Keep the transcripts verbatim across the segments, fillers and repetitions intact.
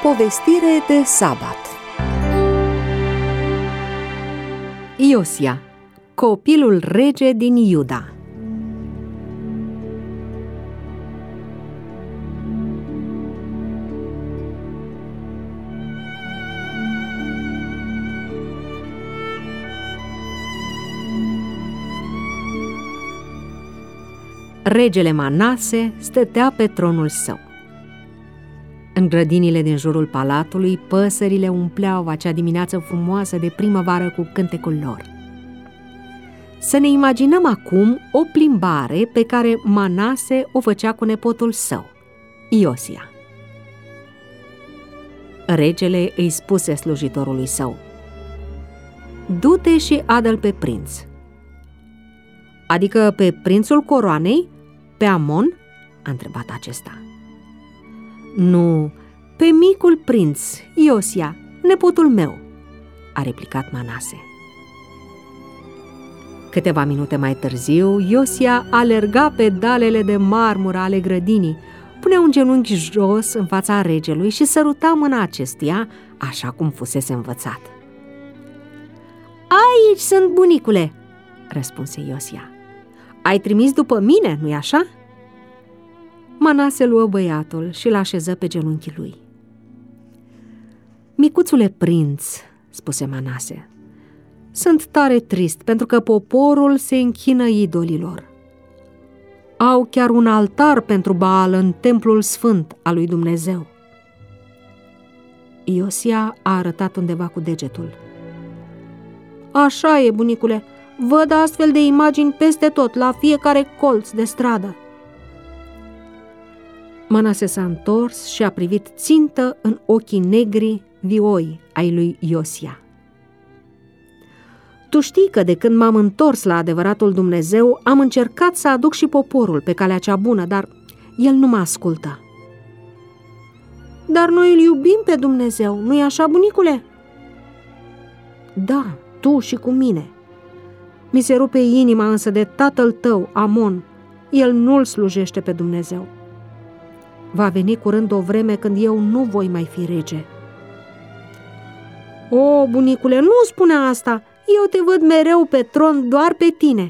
Povestire de sabat. Iosia, copilul rege din Iuda. Regele Manase stătea pe tronul său. În grădinile din jurul palatului, păsările umpleau acea dimineață frumoasă de primăvară cu cântecul lor. Să ne imaginăm acum o plimbare pe care Manase o făcea cu nepotul său, Iosia. Regele îi spuse slujitorului său: „Du-te și adă-l pe prinț.” „Adică pe prințul coroanei? Pe Amon?” a întrebat acesta. „Nu, pe micul prinț, Iosia, nepotul meu,” a replicat Manase. Câteva minute mai târziu, Iosia alerga pe dalele de marmură ale grădinii, punea un genunchi jos în fața regelui și săruta mâna acestuia, așa cum fusese învățat. „Aici sunt, bunicule,” răspunse Iosia. „Ai trimis după mine, nu-i așa?” Manase luă băiatul și l așeză pe genunchii lui. „Micuțule prinț,” spuse Manase, „sunt tare trist pentru că poporul se închină idolilor. Au chiar un altar pentru Baal în templul sfânt al lui Dumnezeu.” Iosia a arătat undeva cu degetul. „Așa e, bunicule, văd astfel de imagini peste tot, la fiecare colț de stradă.” Manase s-a întors și a privit țintă în ochii negri vioi ai lui Iosia. „Tu știi că de când m-am întors la adevăratul Dumnezeu, am încercat să aduc și poporul pe calea cea bună, dar el nu mă ascultă.” „Dar noi îl iubim pe Dumnezeu, nu-i așa, bunicule?” „Da, tu și cu mine. Mi se rupe inima însă de tatăl tău, Amon. El nu-l slujește pe Dumnezeu. Va veni curând o vreme când eu nu voi mai fi rege.” „O, bunicule, nu spune asta! Eu te văd mereu pe tron doar pe tine.”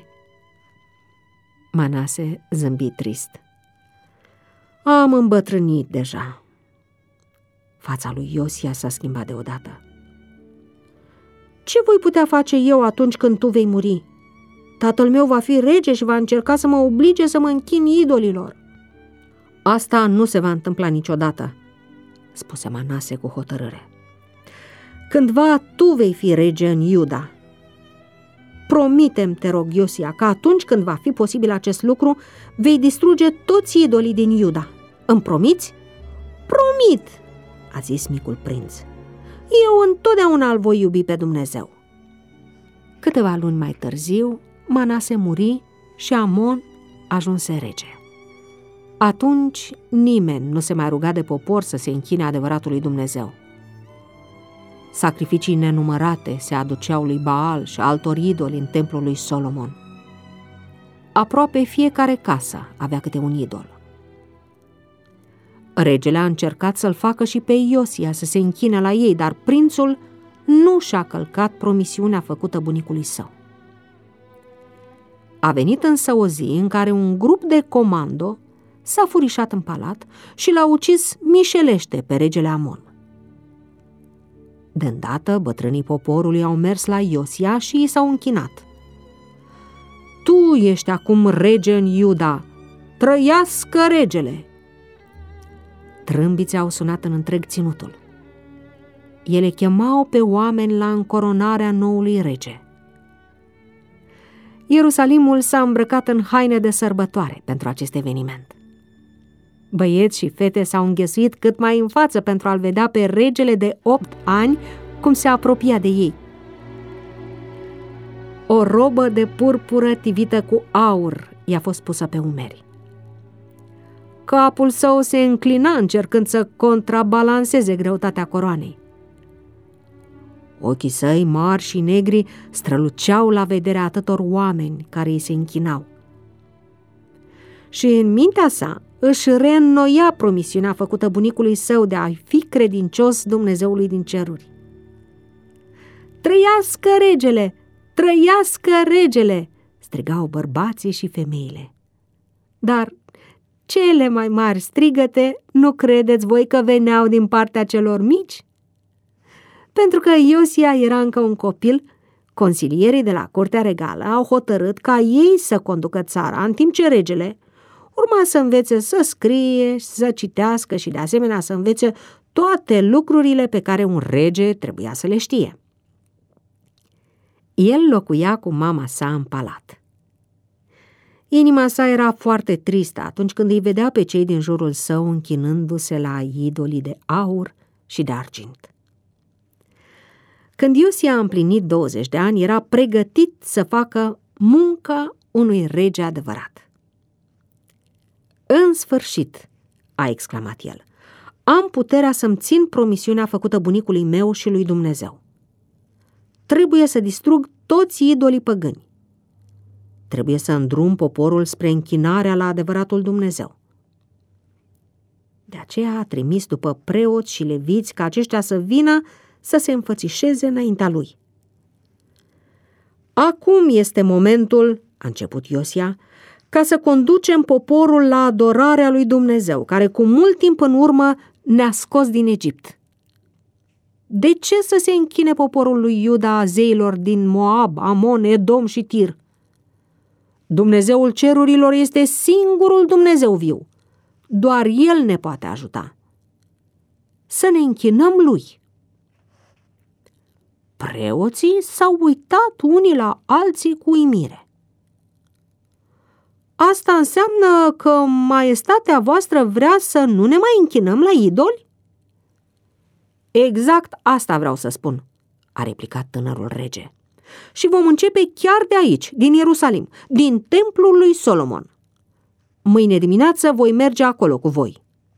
Manase zâmbi trist. „Am îmbătrânit deja.” Fața lui Iosia s-a schimbat deodată. „Ce voi putea face eu atunci când tu vei muri? Tatăl meu va fi rege și va încerca să mă oblige să mă închin idolilor.” „Asta nu se va întâmpla niciodată,” spuse Manase cu hotărâre. „Cândva tu vei fi rege în Iuda. Promite-mi, te rog, Iosia, că atunci când va fi posibil acest lucru, vei distruge toți idolii din Iuda. Îmi promiți?” „Promit,” a zis micul prinț. „Eu întotdeauna îl voi iubi pe Dumnezeu.” Câteva luni mai târziu, Manase muri și Amon ajunse rege. Atunci nimeni nu se mai ruga de popor să se închine adevăratului Dumnezeu. Sacrificii nenumărate se aduceau lui Baal și altor idoli în templul lui Solomon. Aproape fiecare casă avea câte un idol. Regele a încercat să-l facă și pe Iosia să se închine la ei, dar prințul nu și-a călcat promisiunea făcută bunicului său. A venit însă o zi în care un grup de comando s-a furișat în palat și l-a ucis mișelește pe regele Amon. De îndată, bătrânii poporului au mers la Iosia și i s-au închinat. „Tu ești acum rege în Iuda! Trăiască regele!” Trâmbițe au sunat în întreg ținutul. Ele chemau pe oameni la încoronarea noului rege. Ierusalimul s-a îmbrăcat în haine de sărbătoare pentru acest eveniment. Băieți și fete s-au înghesuit cât mai în față pentru a-l vedea pe regele de opt ani cum se apropia de ei. O robă de purpură tivită cu aur i-a fost pusă pe umeri. Capul său se înclina încercând să contrabalanceze greutatea coroanei. Ochii săi mari și negri străluceau la vederea atâtor oameni care îi se închinau. Și în mintea sa își reînnoia promisiunea făcută bunicului său de a fi credincios Dumnezeului din ceruri. Trăiască regele! Trăiască regele! Strigau bărbații și femeile. Dar cele mai mari strigăte, nu credeți voi că veneau din partea celor mici? Pentru că Iosia era încă un copil, consilierii de la curtea regală au hotărât ca ei să conducă țara, în timp ce regele urma să învețe să scrie, să citească și de asemenea să învețe toate lucrurile pe care un rege trebuia să le știe. El locuia cu mama sa în palat. Inima sa era foarte tristă atunci când îi vedea pe cei din jurul său închinându-se la idolii de aur și de argint. Când Iosia a împlinit douăzeci de ani, era pregătit să facă munca unui rege adevărat. În sfârșit, a exclamat el, am puterea să-mi țin promisiunea făcută bunicului meu și lui Dumnezeu. Trebuie să distrug toți idolii păgâni. Trebuie să îndrum poporul spre închinarea la adevăratul Dumnezeu. De aceea a trimis după preoți și leviți ca aceștia să vină să se înfățișeze înaintea lui. Acum este momentul, a început Iosia, ca să conducem poporul la adorarea lui Dumnezeu, care cu mult timp în urmă ne-a scos din Egipt. De ce să se închine poporul lui Iuda zeilor din Moab, Amon, Edom și Tir? Dumnezeul cerurilor este singurul Dumnezeu viu. Doar El ne poate ajuta. Să ne închinăm lui. Preoții s-au uitat unii la alții cu uimire. Asta înseamnă că maestatea voastră vrea să nu ne mai închinăm la idoli? Exact asta vreau să spun, a replicat tânărul rege. Și vom începe chiar de aici, din Ierusalim, din templul lui Solomon. Mâine dimineață voi merge acolo cu voi.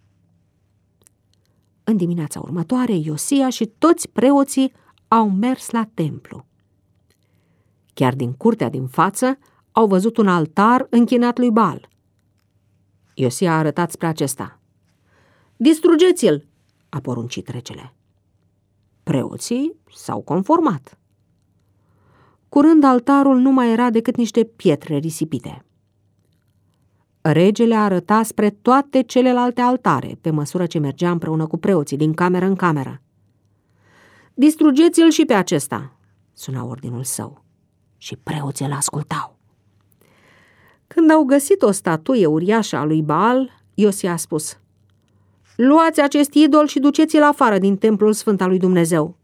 În dimineața următoare, Iosia și toți preoții au mers la templu. Chiar din curtea din față au văzut un altar închinat lui Baal. Iosia a arătat spre acesta. Distrugeți-l, a poruncit regele. Preoții s-au conformat. Curând altarul nu mai era decât niște pietre risipite. Regele arăta spre toate celelalte altare, pe măsură ce mergea împreună cu preoții din cameră în cameră. Distrugeți-l și pe acesta, suna ordinul său, și preoții îl ascultau. Când au găsit o statuie uriașă a lui Baal, Iosia a spus: luați acest idol și duceți-l afară din templul sfânt al lui Dumnezeu.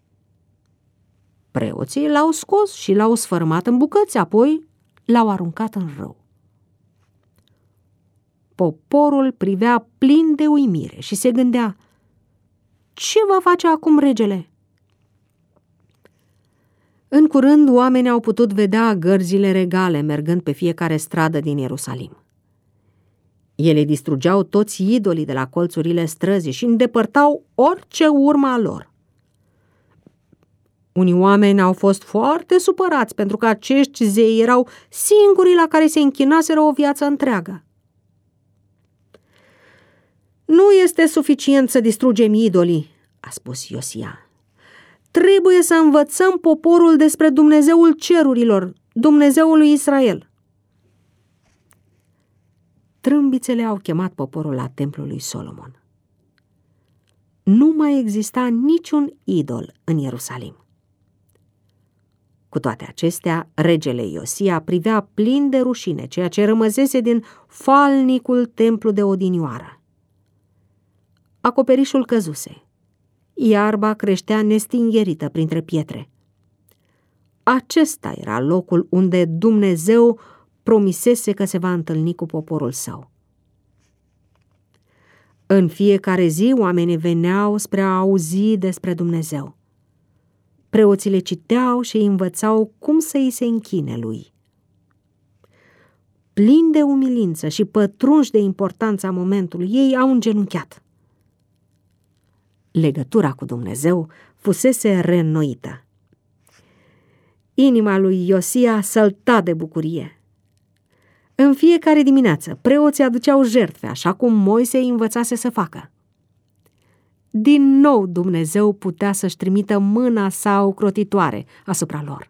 Preoții l-au scos și l-au sfărâmat în bucăți, apoi l-au aruncat în râu. Poporul privea plin de uimire și se gândea: ce va face acum regele? În curând, oamenii au putut vedea gărzile regale mergând pe fiecare stradă din Ierusalim. Ele distrugeau toți idolii de la colțurile străzii și îndepărtau orice urmă a lor. Unii oameni au fost foarte supărați pentru că acești zei erau singurii la care se închinaseră o viață întreagă. Nu este suficient să distrugem idolii, a spus Iosia. Trebuie să învățăm poporul despre Dumnezeul cerurilor, Dumnezeul lui Israel. Trâmbițele au chemat poporul la templul lui Solomon. Nu mai exista niciun idol în Ierusalim. Cu toate acestea, regele Iosia privea plin de rușine ceea ce rămăsese din falnicul templu de odinioară. Acoperișul căzuse. Iarba creștea nestingherită printre pietre. Acesta era locul unde Dumnezeu promisese că se va întâlni cu poporul său. În fiecare zi oamenii veneau spre a auzi despre Dumnezeu. Preoții le citeau și îi învățau cum să îi se închine lui. Plini de umilință și pătrunși de importanța momentului, ei au îngenunchiat. Legătura cu Dumnezeu fusese reînnoită. Inima lui Iosia sălta de bucurie. În fiecare dimineață, preoții aduceau jertfe, așa cum Moise îi învățase să facă. Din nou Dumnezeu putea să-și trimită mâna sa ocrotitoare asupra lor.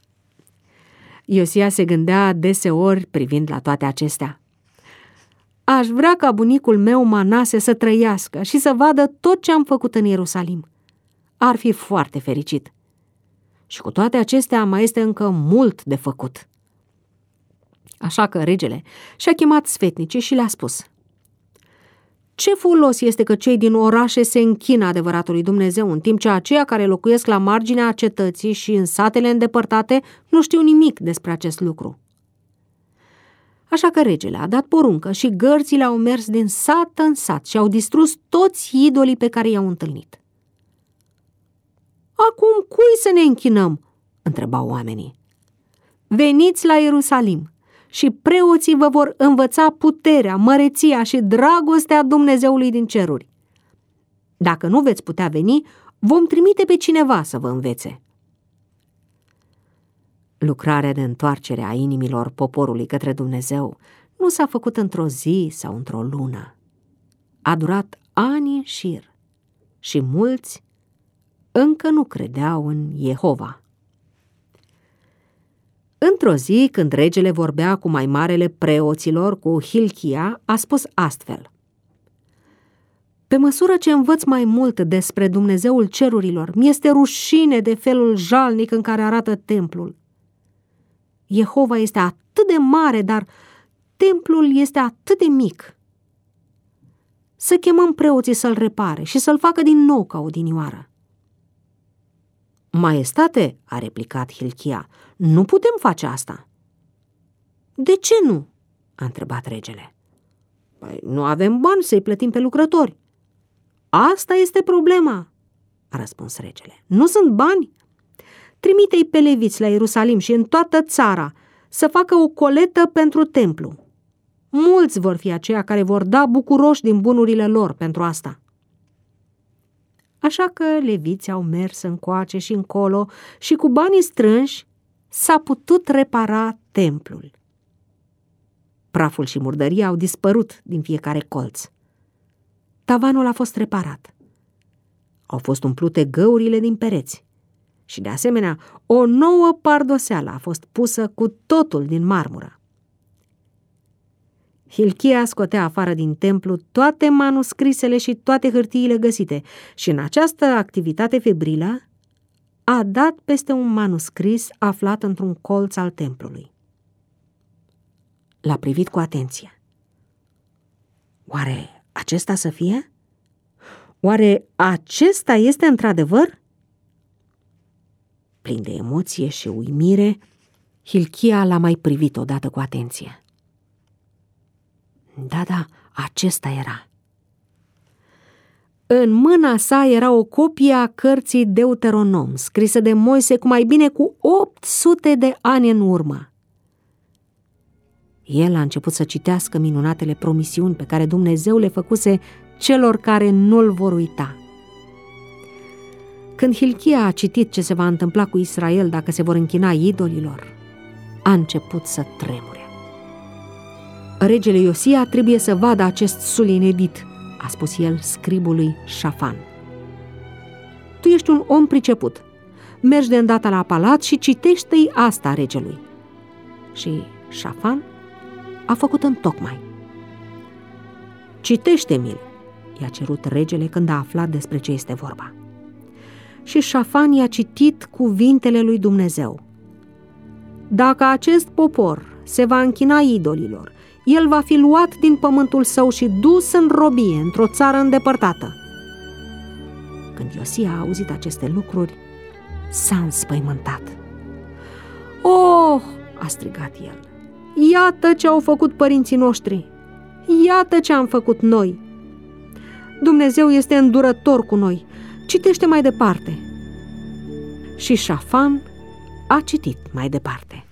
Iosia se gândea deseori privind la toate acestea. Aș vrea ca bunicul meu Manase să trăiască și să vadă tot ce am făcut în Ierusalim. Ar fi foarte fericit. Și cu toate acestea mai este încă mult de făcut. Așa că regele și-a chemat sfetnicii și le-a spus: ce folos este că cei din orașe se închină adevăratului Dumnezeu, în timp ce aceia care locuiesc la marginea cetății și în satele îndepărtate nu știu nimic despre acest lucru? Așa că regele a dat poruncă și gărțile au mers din sat în sat și au distrus toți idolii pe care i-au întâlnit. Acum cui să ne închinăm? Întrebau oamenii. Veniți la Ierusalim și preoții vă vor învăța puterea, măreția și dragostea Dumnezeului din ceruri. Dacă nu veți putea veni, vom trimite pe cineva să vă învețe. Lucrarea de întoarcere a inimilor poporului către Dumnezeu nu s-a făcut într-o zi sau într-o lună. A durat ani în șir și mulți încă nu credeau în Jehova. Într-o zi, când regele vorbea cu mai marele preoților, cu Hilchia, a spus astfel: pe măsură ce învăț mai mult despre Dumnezeul cerurilor, mi-este rușine de felul jalnic în care arată templul. Jehova este atât de mare, dar templul este atât de mic. Să chemăm preoții să-l repare și să-l facă din nou ca odinioară. Maestate, a replicat Hilchia, nu putem face asta. De ce nu? A întrebat regele. Păi, nu avem bani să-i plătim pe lucrători. Asta este problema, a răspuns regele. Nu sunt bani? Trimite-i pe leviți la Ierusalim și în toată țara să facă o colectă pentru templu. Mulți vor fi aceia care vor da bucuroși din bunurile lor pentru asta. Așa că leviții au mers încoace și încolo și cu banii strânși s-a putut repara templul. Praful și murdăria au dispărut din fiecare colț. Tavanul a fost reparat. Au fost umplute găurile din pereți și, de asemenea, o nouă pardoseală a fost pusă cu totul din marmură. Hilchia scotea afară din templu toate manuscrisele și toate hârtiile găsite și în această activitate febrilă a dat peste un manuscris aflat într-un colț al templului. L-a privit cu atenție. Oare acesta să fie? Oare acesta este într-adevăr? Plin de emoție și uimire, Hilchia l-a mai privit odată cu atenție. Da, da, acesta era. În mâna sa era o copie a cărții Deuteronom, scrisă de Moise cu mai bine cu opt sute de ani în urmă. El a început să citească minunatele promisiuni pe care Dumnezeu le făcuse celor care nu-l vor uita. Când Hilchia a citit ce se va întâmpla cu Israel dacă se vor închina idolilor, a început să tremure. Regele Iosia trebuie să vadă acest sul inedit, a spus el scribului Șafan. Tu ești un om priceput. Mergi de îndată la palat și citește-i asta regelui. Și Șafan a făcut întocmai. Citește-mi-l, i-a cerut regele când a aflat despre ce este vorba. Și Șafan i-a citit cuvintele lui Dumnezeu. Dacă acest popor se va închina idolilor, el va fi luat din pământul său și dus în robie într-o țară îndepărtată. Când Iosia a auzit aceste lucruri, s-a înspăimântat. Oh, a strigat el, iată ce au făcut părinții noștri, iată ce am făcut noi. Dumnezeu este îndurător cu noi, citește mai departe. Și Șafan a citit mai departe.